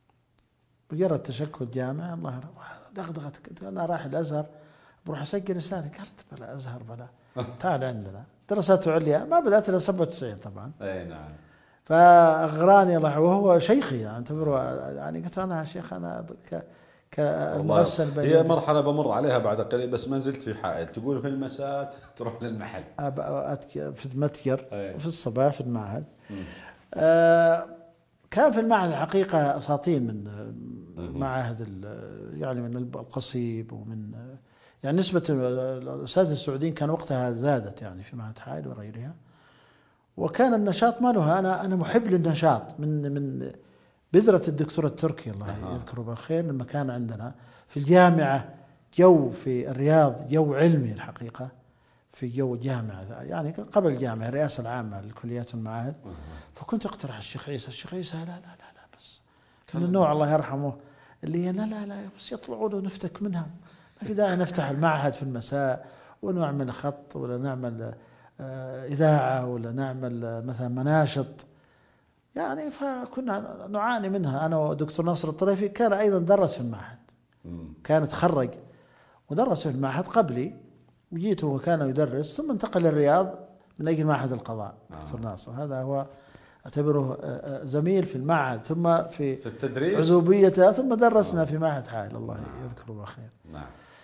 مجرد تشكل جامعة، الله دغدغتك، أنا رايح الأزهر بروح أسجل لساني، قالت بلا أزهر بلا تعال عندنا دراسات عليا. ما بدأت إلى سبعة وتسعين طبعا. أي نعم. فأغراني الله، وهو شيخي يعني اعتبره، يعني قلت أنا شيخ أنا ك كالمغسل بين هي مرحلة بمر عليها بعد قليل، بس ما زلت في حائل. تقول في المساء تروح للمحل في المتجر وفي الصباح في المعهد. مم. آه كان في المعهد الحقيقة أساطين من معاهد يعني من القصيب ومن يعني نسبة الأساتذة السعوديين كان وقتها زادت يعني في معهد حائل وغيرها. وكان النشاط ماله، أنا أنا محب للنشاط من من بذرة الدكتور التركي الله أه. يذكره بالخير، لما كان عندنا في الجامعة جو في الرياض، جو علمي الحقيقة، في جو جامعة يعني قبل الجامعة الرئاسة العامة للكليات والمعاهد. أه. فكنت أقترح الشيخ عيسى، الشيخ عيسى لا لا لا لا بس من النوع الله يرحمه اللي هي لا لا لا بس يطلعون ونفتك منها، ما في داعي نفتح المعهد في المساء ونعمل خط ولا نعمل إذاعة ولا نعمل مثلا مناشط يعني. فكنا نعاني منها. أنا ودكتور ناصر الطريفي كان أيضا درس في المعهد، كان تخرج ودرس في المعهد قبلي، وجيته وكان يدرس، ثم انتقل للرياض من أجل معهد القضاء. دكتور ناصر هذا هو أعتبره زميل في المعهد ثم في, في التدريس عزوبيته، ثم درسنا في معهد حائل الله يذكره بالخير. نعم.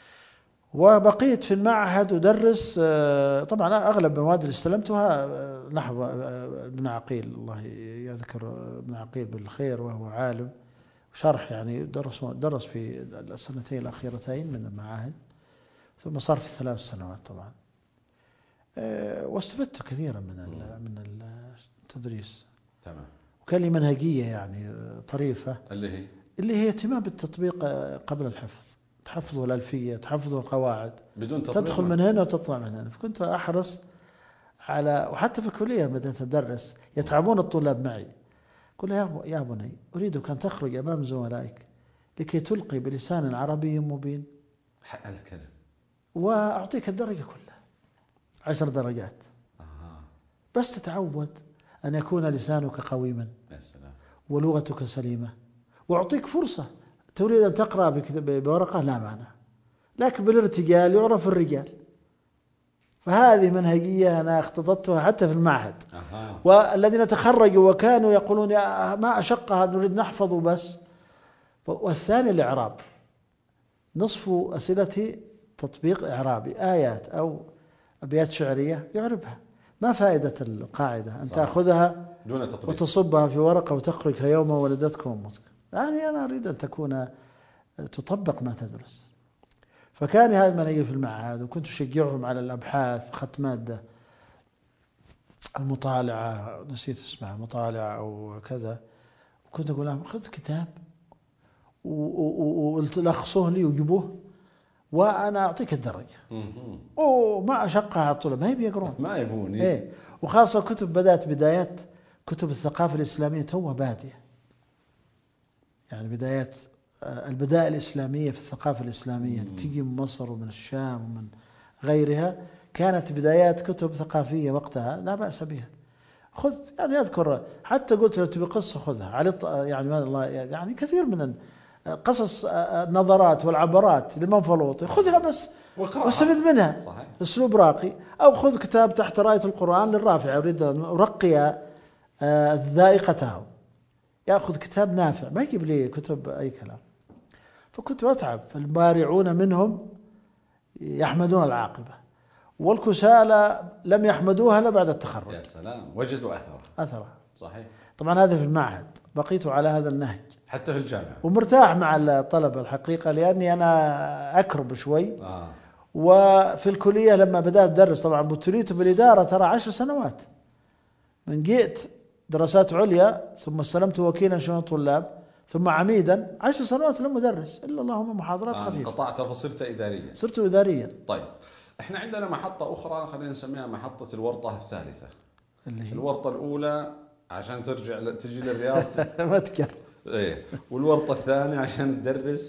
وبقيت في المعهد أدرس. طبعا أغلب المواد اللي استلمتها نحو ابن عقيل الله يذكر ابن عقيل بالخير، وهو عالم وشرح يعني، درس درس في السنتين الأخيرتين من المعاهد، ثم صار في الثلاث سنوات طبعا. واستفدت كثيرا من من التدريس. تمام. وكان لي منهجية يعني طريفة اللي هي اللي هي اهتمام بالتطبيق قبل الحفظ، تحفظوا الألفية، تحفظوا القواعد بدون تطبيق، تدخل من هنا وتطلع من هنا. فكنت أحرص على، وحتى في الكلية بدأت أدرس يتعبون الطلاب معي، قل يا يا بني أريدك أن تخرج أمام زملائك لكي تلقي بلسان عربي مبين حق الكلام، وأعطيك الدرجة كلها عشر درجات. آه. بس تتعود أن يكون لسانك قويما يا سلام. ولغتك سليمة، وأعطيك فرصة تريد أن تقرأ بورقة لا مانع، لكن بالارتجال يعرف الرجال. فهذه منهجية أنا اختضتها حتى في المعهد. أها. والذين تخرجوا وكانوا يقولون يا ما أشق هذا نريد نحفظه بس. والثاني الإعراب، نصف أسئلتي تطبيق إعرابي، آيات أو أبيات شعرية يعربها. ما فائدة القاعدة أن تأخذها دون تطبيق وتصبها في ورقة وتخرج يوم ولدتكم أمك. يعني أنا أريد أن تكون تطبق ما تدرس. فكان هذا المنهج في المعهد، وكنت أشجعهم على الأبحاث، أخذت مادة المطالعة نسيت اسمها، مطالعة أو كذا، وكنت أقول لهم خذ كتاب وتلخصوه لي وجيبوه وأنا أعطيك الدرجة. وما أشقها على الطلاب، ما يبي يقرون، ما يبون. إيه. وخاصة كتب بدأت بدايات كتب الثقافة الإسلامية توها بادية، يعني بدايات البدائل الإسلامية في الثقافة الإسلامية اللي تيجي من مصر ومن الشام ومن غيرها، كانت بدايات كتب ثقافية وقتها لا بأس بها. خذ يعني أذكر حتى قلت لو تبي قصة خذها على يعني ما الله يعني كثير من قصص النظرات والعبرات للمنفلوطي خذها بس واستفد منها. صحيح. أسلوب راقي. أو خذ كتاب تحت راية القرآن للرافع أريد أن أرقي ذائقته، يأخذ كتاب نافع، ما يجيب لي كتب أي كلام. فكنت أتعب. فالبارعون منهم يحمدون العاقبة، والكسالى لم يحمدوها إلا بعد التخرج. يا سلام، وجدوا أثره. أثره. صحيح. طبعا هذا في المعهد، بقيت على هذا النهج حتى في الجامعة، ومرتاح مع الطلبة الحقيقة، لأني أنا أكرب شوي. آه. وفي الكلية لما بدأت أدرس طبعا ابتليت بالإدارة ترى عشر سنوات، من جئت دراسات عليا ثم استلمت وكيلا شؤون الطلاب ثم عميدا، عشر سنوات لم أدرس إلا اللهم محاضرات آه خفيفة. قطعت فصرت إداريا. صرت إداريا. طيب احنا عندنا محطة أخرى خلينا نسميها محطة الورطة الثالثة. اللي هي الورطة الأولى عشان ترجع تجي للرياض متكر. ايه، والورطة الثانية عشان تدرس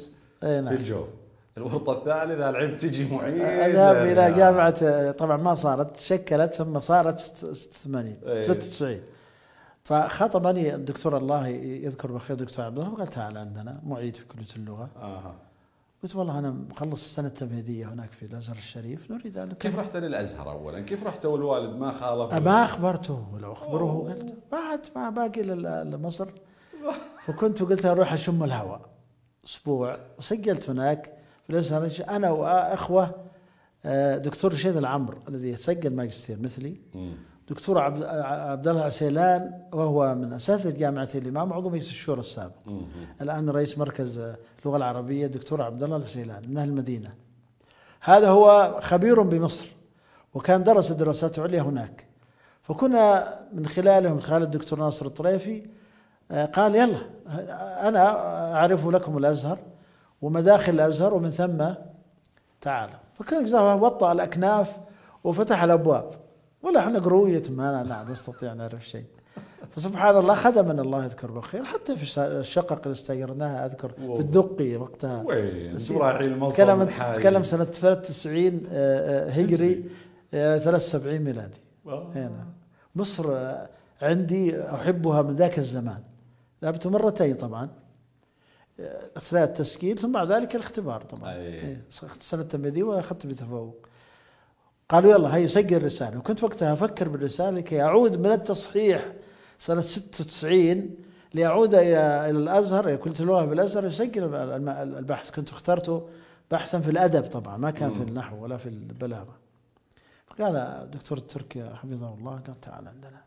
أي نعم. في الجوف. الورطة الثالثة العلم تجي معيد أذهب إلى جامعة، طبعا ما صارت، تشكلت ثم صارت ستة وثمانين ستة وتسعين. فخطبني الدكتور الله يذكر بخير دكتور عبد الله وقال تعال عندنا معيد في كلية اللغة. آه. قلت والله أنا مخلص السنة التمهيدية هناك في الأزهر الشريف، نريد أن. كيف رحت للأزهر أولا؟ كيف رحت والوالد ما خالف؟ ما أخبرته ولو أخبره قلت بعد ما باقي لمصر. فكنت قلت أروح أشم الهواء أسبوع، وسجلت هناك في الأزهر أنا وأخوة دكتور رشيد العمر الذي سجل ماجستير مثلي، دكتور عبد الله عسيلان وهو من أساتذة جامعة الإمام، عضو مجلس الشورى السابق، الآن رئيس مركز اللغة العربية، دكتور عبد الله العسيلان من أهل المدينة. هذا هو خبير بمصر وكان درس دراسات عليا هناك. فكنا من خلاله من خلال الدكتور ناصر الطريفي قال يلا أنا أعرف لكم الأزهر ومداخل الأزهر ومن ثم تعالى. فكان وطأ الأكناف وفتح الأبواب، ولا احنا قروية ما لا نستطيع نعرف شيء. فسبحان الله خدمنا الله يذكر بالخير، حتى في الشقق اللي استأجرناها أذكر في الدقي وقتها. وين سراعي الموصل؟ تكلم تكلم سنة ثلاثة وتسعين هجري، ثلاثة وسبعين ميلادي. هنا مصر عندي أحبها من ذاك الزمان. ذهبت مرتين طبعا أثناء التسجيل، ثم بعد ذلك الاختبار طبعا. أيه. سنة التمهيدية وأخذت بتفوق. قالوا يلا هي سجل رسالة، وكنت وقتها أفكر بالرسالة كي أعود من التصحيح سنة ستة وتسعين لأعود إلى الأزهر، إلى كلية اللغة بالأزهر يسجل البحث. كنت اخترته بحثا في الأدب طبعا، ما كان في النحو ولا في البلاغة. فقال الدكتور التركي حفظه الله قال تعال عندنا،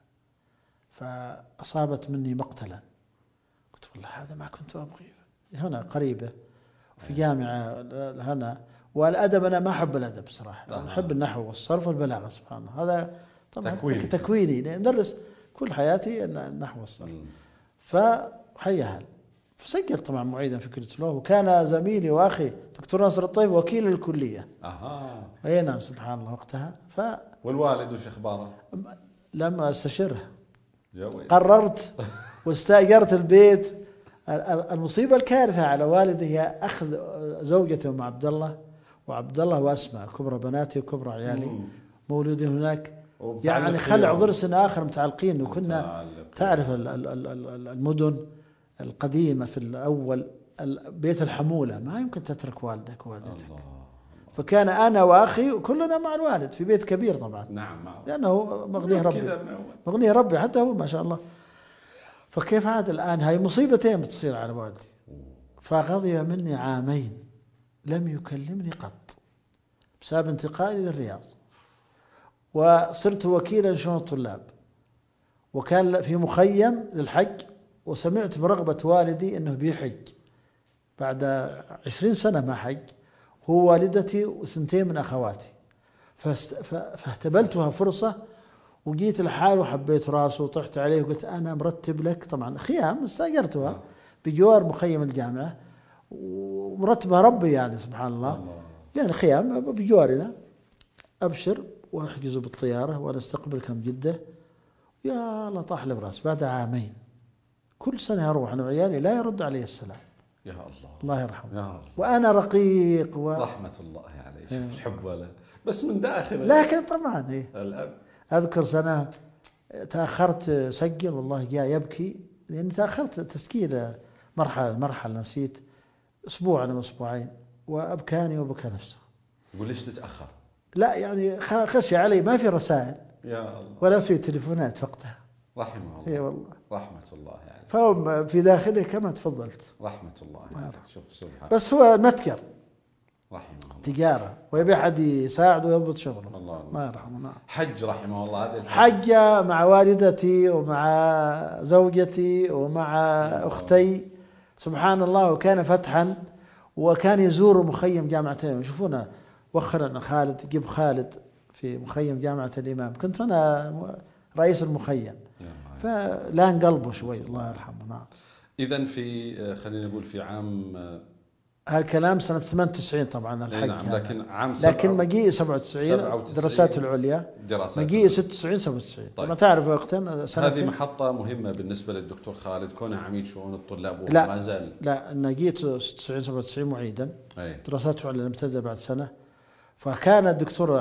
فأصابت مني مقتلا. قلت والله هذا ما كنت أبغي، هنا قريبة وفي جامعة هنا، والأدب أنا ما أحب الأدب بصراحة، أنا أحب النحو والصرف والبلاغة سبحان الله، هذا طبعا تكويني, تكويني. ندرس كل حياتي النحو والصرف. فحيها فسجلت طبعا معيدا في كلية اللغة، وكان زميلي وأخي دكتور ناصر الطيب وكيل الكلية. أها. أي نعم سبحان الله وقتها. ف والوالد وش أخباره؟ لم أستشره، قررت واستأجرت البيت. المصيبة الكارثة على والدي هي أخذ زوجته مع عبد الله، وعبد الله وأسماء كبرى بناتي وكبرى عيالي مولودين هناك، يعني خلع ضرس آخر متعلقين. وكنا تعرف المدن القديمة في الأول بيت الحمولة ما يمكن تترك والدك ووالدتك، فكان أنا وأخي كلنا مع الوالد في بيت كبير طبعا. نعم. لأنه مغنيه ربي، مغنيه ربي حتى هو ما شاء الله. فكيف عاد الآن؟ هاي مصيبتين بتصير على والدي. فغضب مني عامين لم يكلمني قط بسبب انتقالي للرياض، وصرت وكيلا شؤون الطلاب، وكان في مخيم للحج، وسمعت برغبة والدي أنه بيحج بعد عشرين سنة ما حج، هو والدتي وثنتين من أخواتي. فاهتبلتها فرصة وجيت لحال وحبيت راسه وطحت عليه وقلت أنا مرتب لك، طبعا خيام استأجرتها بجوار مخيم الجامعة ومرتبها ربي يعني سبحان الله، لأن خيام بجوارنا، أبشر واحجزوا بالطيارة وأنا استقبلك من جدة. يا الله طاح لي براس. بعد عامين كل سنة أروح أنا وعيالي لا يرد علي السلام. يا الله الله يرحمه. يا الله. وأنا رقيق و... رحمة الله عليه. شوف حب ولا بس من داخل. لكن طبعا إيه الأب. أذكر سنة تأخرت سجل والله جاء يبكي لأني تأخرت تسجيل مرحلة مرحلة نسيت أسبوع أو أسبوعين، وأبكاني وبكى نفسه. يقول ليش تتأخر؟ لا يعني خشي علي، ما في رسائل يا الله ولا في تليفونات وقتها. رحمه الله. اي والله رحمة الله عليه. فهم في داخله كما تفضلت. رحمة الله عليه. شوف سبحان. بس هو متجر رحمه الله. تجارة ويبي أحد يساعده ويضبط شغله. الله الله يرحمه. حج رحمه الله. هذه حج مع والدتي ومع زوجتي ومع أختي سبحان الله، وكان فتحا، وكان يزور مخيم جامعة الإمام. يشوفونا وخرنا خالد جيب خالد في مخيم جامعة الإمام، كنت أنا رئيس المخيم، فلان قلبه شوي الله يرحمه. نعم. إذن في خلينا نقول في عام هالكلام سنة ثمانية وتسعين طبعا إيه الحق نعم، هذا. لكن عام لكن مجيء سبعة وتسعين سبعة وتسعين دراسات العليا، دراسات مجيء ستة وتسعين سبعة وتسعين. طيب. طبعا تعرف وقتها هذه سنتين. محطة مهمة بالنسبة للدكتور خالد كونه عميد شؤون الطلاب لا وما زال. لا أنا جيت ستة وتسعين سبعة وتسعين معيدا. أي. دراسات العليا ابتدأ بعد سنة. فكان الدكتور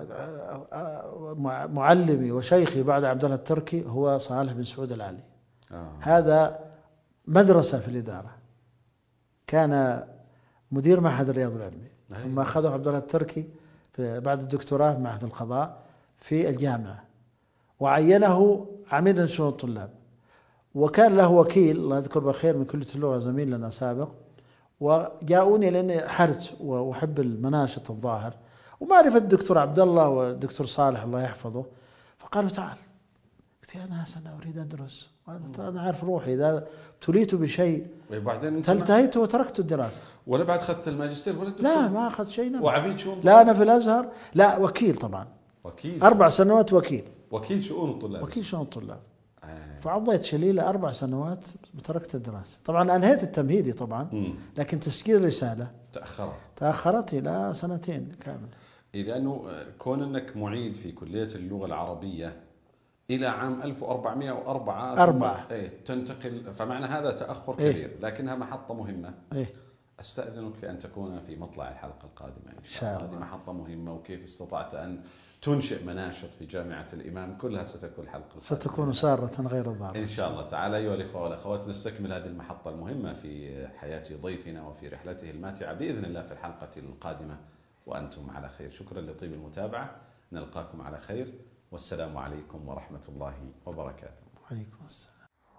معلمي وشيخي بعد عبد الله التركي هو صالح بن سعود العلي. آه. هذا مدرسة في الإدارة، كان مدير معهد الرياض العلمي. أي. ثم أخذه عبد الله التركي بعد الدكتوراه معهد القضاء في الجامعة، وعينه عميدا شؤون الطلاب، وكان له وكيل الله يذكره بالخير من كلية اللغة زميل لنا سابق. وجاءوني لأني حرج وأحب المناشط الظاهر ومعرفة الدكتور عبد الله والدكتور صالح الله يحفظه، فقالوا تعال. قلت يا ناس أنا أريد أدرس، أنا عارف روحي إذا ابتليت بشيء وبعدين انتهيت وتركت الدراسة. ولا بعد أخذت الماجستير ولا الدكتور؟ لا ما أخذ شيء. وعميد شؤون لا أنا في الأزهر لا وكيل طبعا. وكيل أربع سنوات وكيل. وكيل شؤون الطلاب. وكيل شؤون الطلاب. آه. فعضيت شليلة أربع سنوات وتركت الدراسة. طبعا أنهيت التمهيدي طبعا. مم. لكن تسجيل الرسالة تأخرت تأخرت إلى سنتين كامل. لأنه كون أنك معيد في كلية اللغة العربية إلى عام ألف وأربعمائة وأربعة أربعة إيه تنتقل، فمعنى هذا تأخر إيه؟ كبير، لكنها محطة مهمة. إيه؟ أستأذنك في أن تكون في مطلع الحلقة القادمة إن شاء الله. هذه محطة مهمة، وكيف استطعت أن تنشئ مناشط في جامعة الإمام، كلها ستكون حلقة القادمة. ستكون سارة غير ضارة إن شاء الله تعالى. أيها الإخوة والأخوات، نستكمل هذه المحطة المهمة في حياة ضيفنا وفي رحلته الماتعة بإذن الله في الحلقة القادمة وأنتم على خير. شكرا لطيب المتابعة، نلقاكم على خير، والسلام عليكم ورحمة الله وبركاته. وعليكم السلام.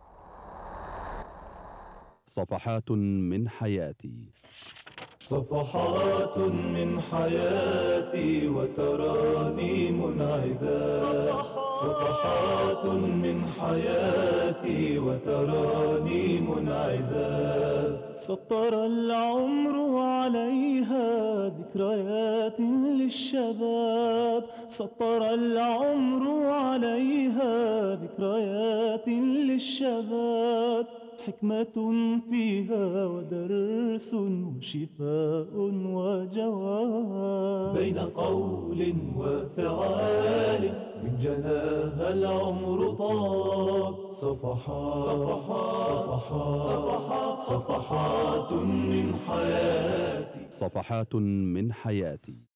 صفحات من حياتي. صفحات من حياتي وترانيم عذاب. صفحات من حياتي وترانيم عذاب. سطر العمر عليها ذكريات للشباب. سطر العمر عليها ذكريات للشباب. حكمة فيها ودرس وشفاء وجواب. بين قول وفعال من جناها العمر طاب. صفحات صفحات صفحات صفحات من حياتي. صفحات من حياتي.